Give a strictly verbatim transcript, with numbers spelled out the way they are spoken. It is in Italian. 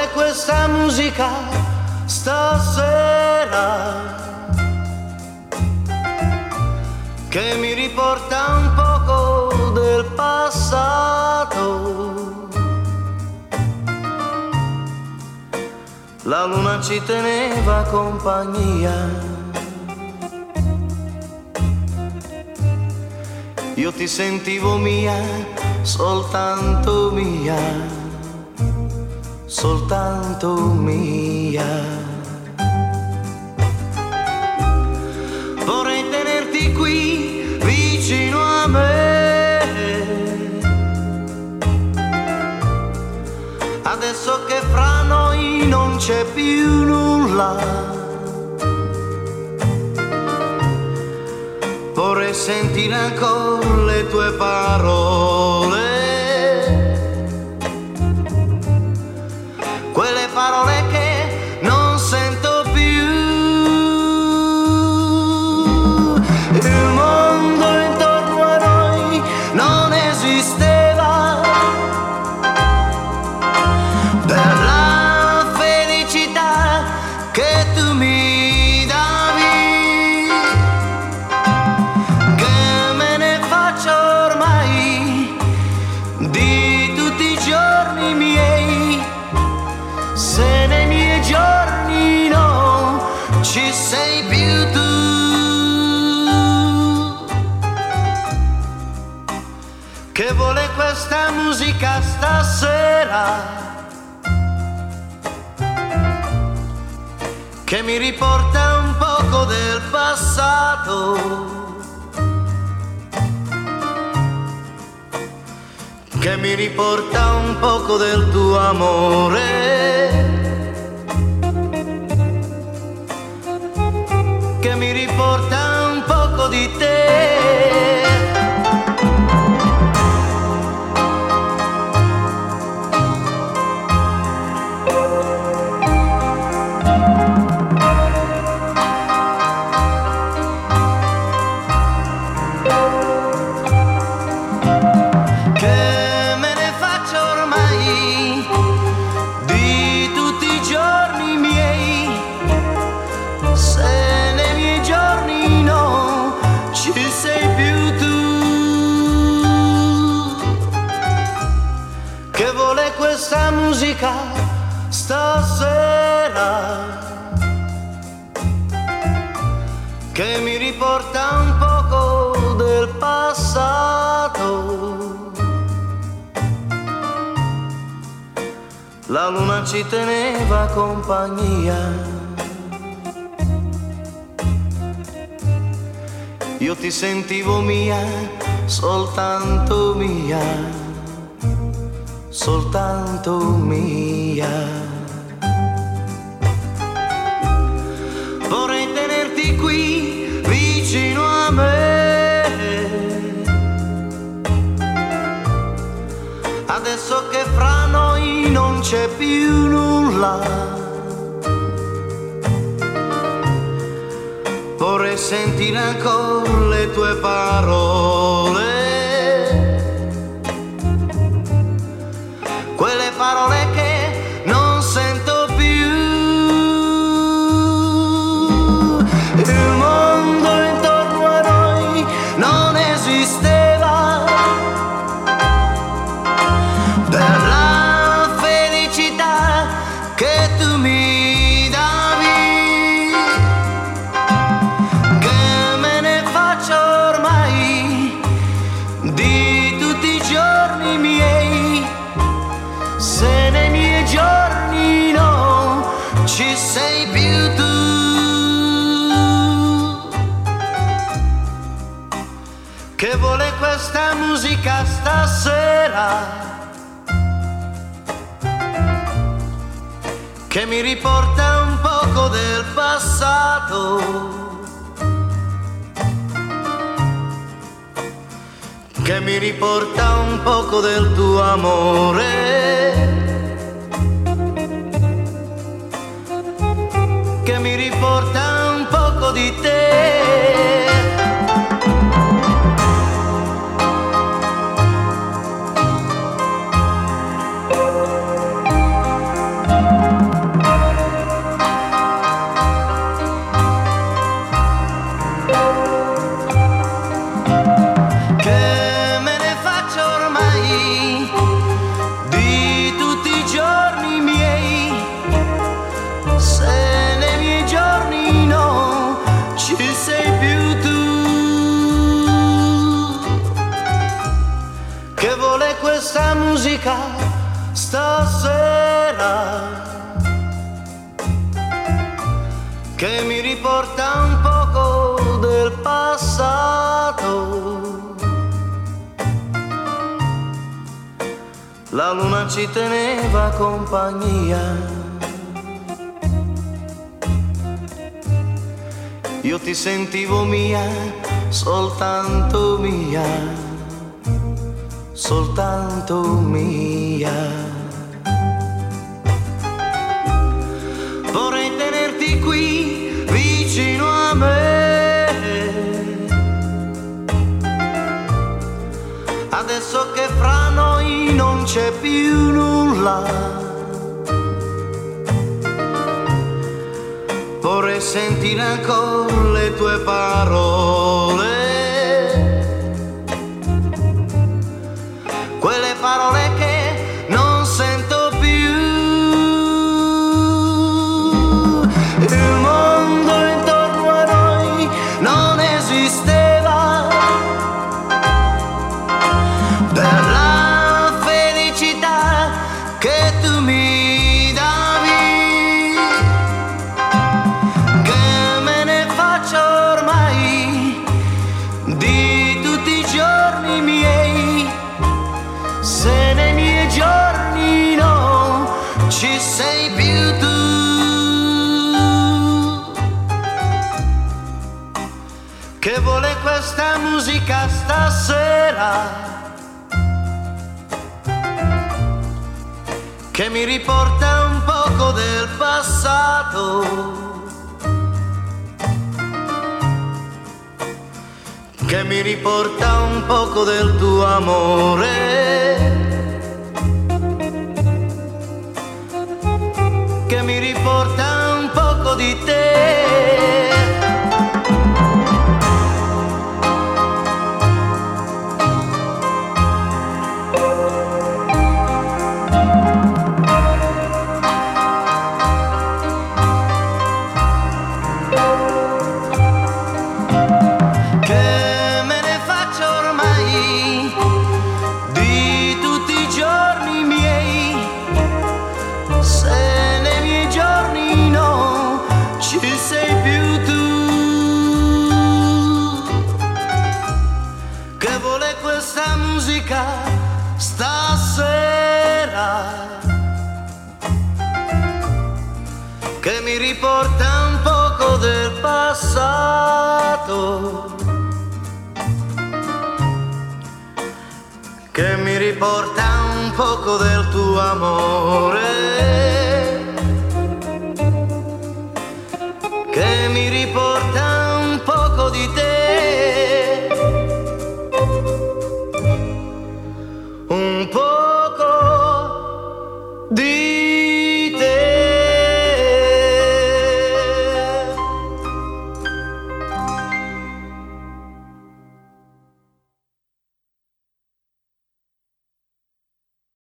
vuole questa musica stasera, che mi riporta un poco del passato. La luna ci teneva compagnia, io ti sentivo mia, soltanto mia, soltanto mia. Vorrei tenerti qui vicino a me, adesso che fra noi non c'è più nulla. Vorrei sentire ancora le tue parole, quelle parole che non sento più. Il mondo intorno a noi non esisteva, per la felicità che tu mi davi, che me ne faccio ormai di tutti i giorni miei, se nei miei giorni non ci sei più tu. Che vuole questa musica stasera, che mi riporta un poco del passato, che mi riporta un poco del tuo amore, che mi riporta un poco di te. Questa musica stasera, che mi riporta un poco del passato. La luna ci teneva compagnia, io ti sentivo mia, soltanto mia, soltanto mia. Vorrei tenerti qui vicino a me, adesso che fra noi non c'è più nulla. Vorrei sentire ancora le tue parole, quelle parole che non sento più. Il mondo intorno a noi non esisteva, per la felicità che tu mi davi, che me ne faccio ormai di tutti i giorni miei, se nei miei giorni non ci sei più tu. Che vuole questa musica stasera, che mi riporta un poco del passato, che mi riporta un poco del tuo amore, che mi riporta un poco di te. questa musica stasera che mi riporta un poco del passato. La luna ci teneva compagnia, io ti sentivo mia, soltanto mia, soltanto mia. Vorrei tenerti qui vicino a me, adesso che fra noi non c'è più nulla. Vorrei sentire ancora le tue parole, quelle parole che non sento più. Il mondo intorno a noi non esisteva, per la felicità che tu mi davi, che me ne faccio ormai di tutti i giorni miei, se nei miei giorni no ci sei più tu. Che vuole questa musica stasera che mi riporta un poco del passato, che mi riporta un poco del tuo amore, che mi riporta un poco di te. Questa musica stasera che mi riporta un poco del passato, che mi riporta un poco del tuo amore.